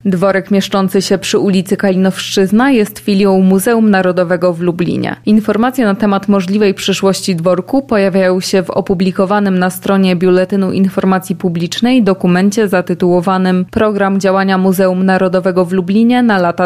Dworek mieszczący się przy ulicy Kalinowszczyzna jest filią Muzeum Narodowego w Lublinie. Informacje na temat możliwej przyszłości dworku pojawiają się w opublikowanym na stronie Biuletynu Informacji Publicznej dokumencie zatytułowanym Program działania Muzeum Narodowego w Lublinie na lata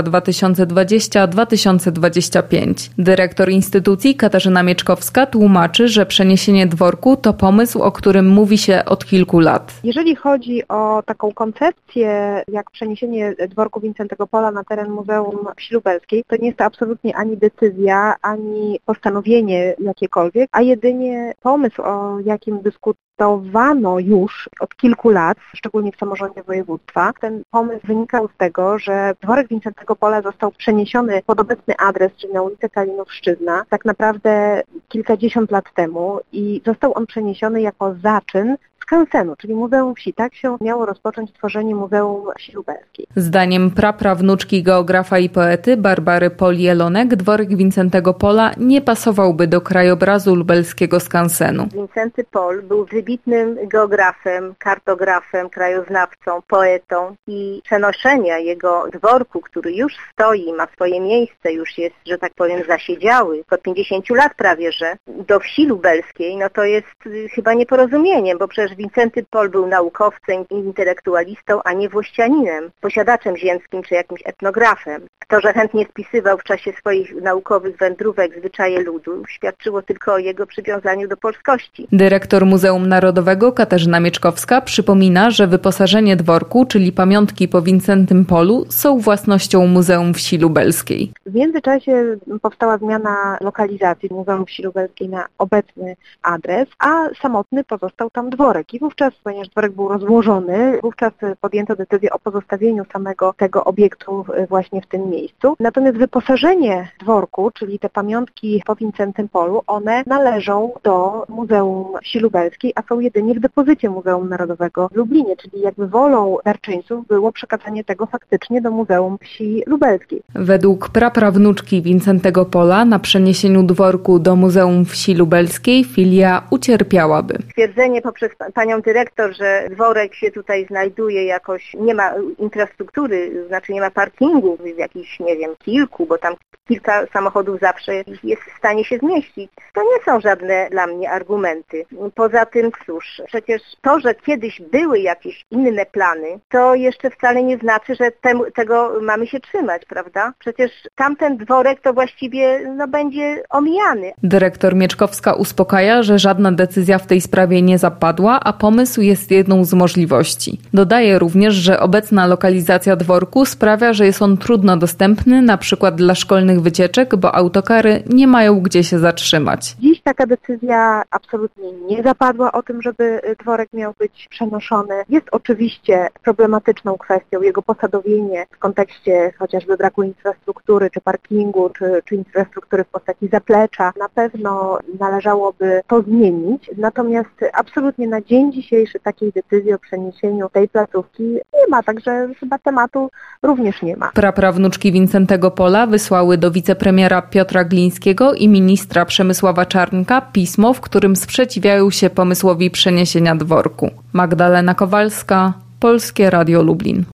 2020-2025. Dyrektor instytucji Katarzyna Mieczkowska tłumaczy, że przeniesienie dworku to pomysł, o którym mówi się od kilku lat. Jeżeli chodzi o taką koncepcję, jak przeniesienie dworku Wincentego Pola na teren Muzeum Wsi Lubelskiej, to nie jest to absolutnie ani decyzja, ani postanowienie jakiekolwiek, a jedynie pomysł, o jakim dyskutowano już od kilku lat, szczególnie w samorządzie województwa. Ten pomysł wynikał z tego, że dworek Wincentego Pola został przeniesiony pod obecny adres, czyli na ulicę Kalinowszczyzna, tak naprawdę kilkadziesiąt lat temu i został on przeniesiony jako zaczyn skansenu, czyli Muzeum Wsi. Tak się miało rozpocząć tworzenie Muzeum Wsi Lubelskiej. Zdaniem praprawnuczki geografa i poety Barbary Pol-Jelonek dworek Wincentego Pola nie pasowałby do krajobrazu lubelskiego skansenu. Wincenty Pol był wybitnym geografem, kartografem, krajoznawcą, poetą i przenoszenie jego dworku, który już stoi, ma swoje miejsce, już jest, że tak powiem, zasiedziały, od 50 lat prawie, że do Wsi Lubelskiej, no to jest chyba nieporozumienie, bo przecież Wincenty Pol był naukowcem, intelektualistą, a nie włościaninem, posiadaczem ziemskim czy jakimś etnografem. To, że chętnie spisywał w czasie swoich naukowych wędrówek zwyczaje ludu, świadczyło tylko o jego przywiązaniu do polskości. Dyrektor Muzeum Narodowego Katarzyna Mieczkowska przypomina, że wyposażenie dworku, czyli pamiątki po Wincentym Polu, są własnością Muzeum Wsi Lubelskiej. W międzyczasie powstała zmiana lokalizacji Muzeum Wsi Lubelskiej na obecny adres, a samotny pozostał tam dworek. I wówczas, ponieważ dworek był rozłożony, podjęto decyzję o pozostawieniu samego tego obiektu właśnie w tym miejscu. Natomiast wyposażenie dworku, czyli te pamiątki po Wincentym Polu, one należą do Muzeum Wsi Lubelskiej, a są jedynie w depozycie Muzeum Narodowego w Lublinie, czyli jakby wolą darczyńców było przekazanie tego faktycznie do Muzeum Wsi Lubelskiej. Według praprawnuczki Wincentego Pola na przeniesieniu dworku do Muzeum Wsi Lubelskiej filia ucierpiałaby. Stwierdzenie poprzez panią dyrektor, że dworek się tutaj znajduje jakoś, nie ma infrastruktury, znaczy nie ma parkingów, jakichś, nie wiem, kilku, bo tam kilka samochodów zawsze jest w stanie się zmieścić. To nie są żadne dla mnie argumenty. Poza tym, cóż, przecież to, że kiedyś były jakieś inne plany, to jeszcze wcale nie znaczy, że tego mamy się trzymać, prawda? Przecież tamten dworek to właściwie będzie omijany. Dyrektor Mieczkowska uspokaja, że żadna decyzja w tej sprawie nie zapadła, a pomysł jest jedną z możliwości. Dodaje również, że obecna lokalizacja dworku sprawia, że jest on trudno dostępny, na przykład dla szkolnych wycieczek, bo autokary nie mają gdzie się zatrzymać. Dziś taka decyzja absolutnie nie zapadła o tym, żeby dworek miał być przenoszony. Jest oczywiście problematyczną kwestią jego posadowienie w kontekście chociażby braku infrastruktury, czy parkingu, czy infrastruktury w postaci zaplecza. Na pewno należałoby to zmienić, natomiast absolutnie na dzień dzisiejszy takiej decyzji o przeniesieniu tej placówki nie ma, także chyba tematu również nie ma. Praprawnuczki Wincentego Pola wysłały do wicepremiera Piotra Glińskiego i ministra Przemysława Czarnka pismo, w którym sprzeciwiają się pomysłowi przeniesienia dworku. Magdalena Kowalska, Polskie Radio Lublin.